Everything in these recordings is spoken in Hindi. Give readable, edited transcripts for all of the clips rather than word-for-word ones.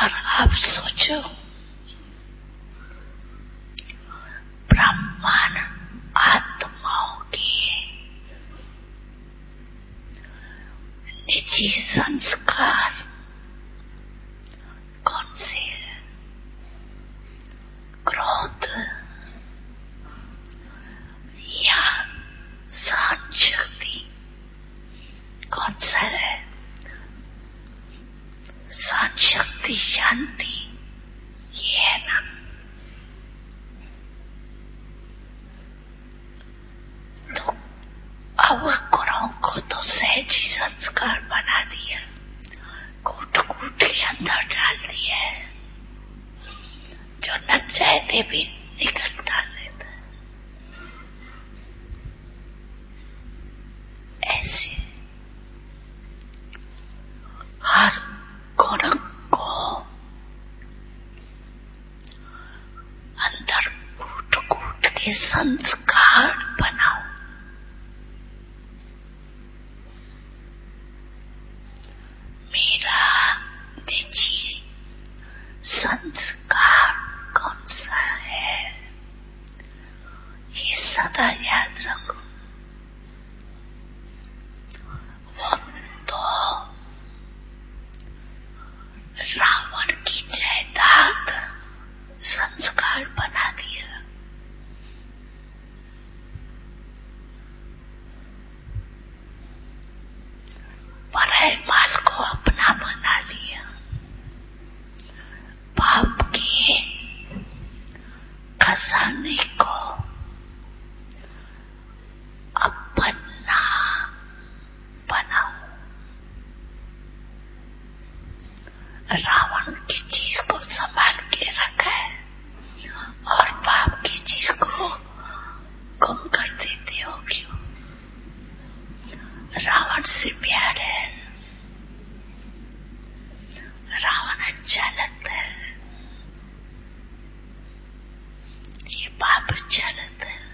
और आप सोचो, ब्रह्मांड आत्माओं के निजी संस्कार कौन से है? क्रोध या सहन शक्ति कौन सा है? सहन शक्ति शांति ये है ना। तो अवगुणों को तो सहज ही संस्कार बना दिया, कूट कूट के अंदर डाल दिया है, जो न चाहते भी निकलता रहता है। ऐसे हर गुण को अंदर कूट कूट के संस्कार बनाओ। मेरा निजी संस्कार कौन सा है, ये सदा याद रखो। वो तो रावण की जायदाद संस्कार बना दिया। पराये माल को अपना बना लिया। पाप के खजाने को अपना बनाओ। रावण की चीज को संभाल के रखा है और पाप की चीज को गुम कर देते हो क्यों? रावण से प्यार है, रावण अच्छा लगता है, ये पाप अच्छा लगता है।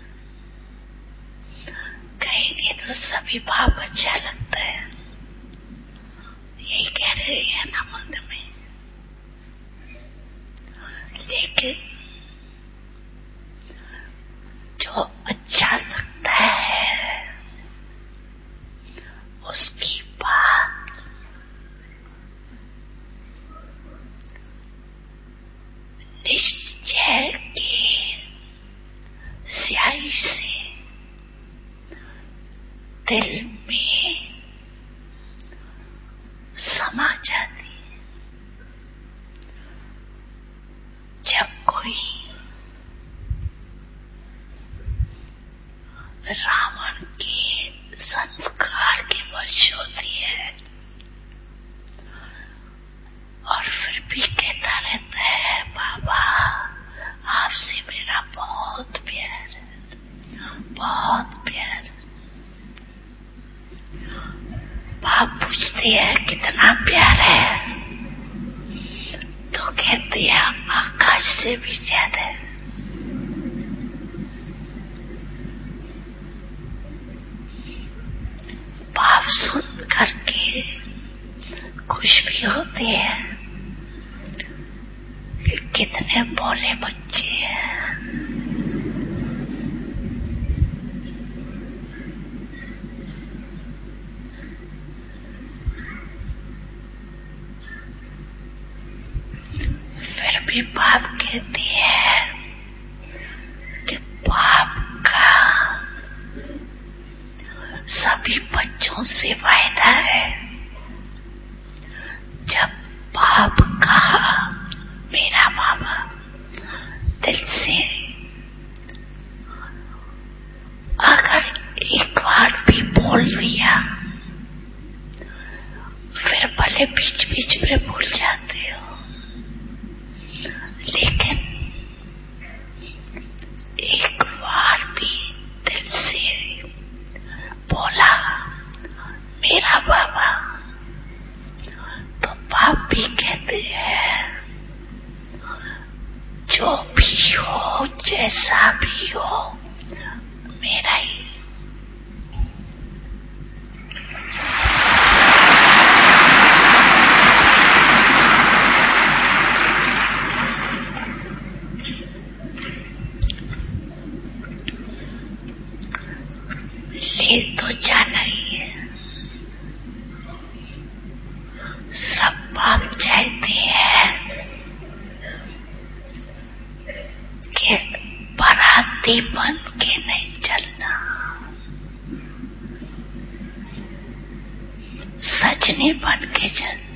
कहेंगे तो सभी पाप अच्छा लगता है, यही कह रहे हैं ना मन में। लेकिन जो अच्छा लगता है उसकी बात निश्चय के स्याही से दिल में समा जाती है। जब कोई रावण के संस्कार के वश होती है और फिर भी कहता रहता है बाबा आपसे मेरा बहुत प्यार है, बहुत प्यार। बाप पूछते हैं कितना प्यार है, तो कहते हैं आकाश से भी ज्यादा है। बाप सुन करके खुश भी होते हैं कि कितने भोले बच्चे हैं। फिर भी बाप कहते हैं कि बाप का सभी बच्चों से वायदा है, जब बाप कहा मेरा बाबा दिल से, अगर एक बार भी बोल दिया फिर भले बीच बीच में भूल जाते हो, लेकिन एक बार भी दिल से बोला मेरा बाबा, तो बाप भी कहते हैं जो भी हो जैसा भी हो मेरा ही। ये तो जाना ही है। सब हम चाहते हैं कि बाराती बन के नहीं चलना, सजनी बन के चलना।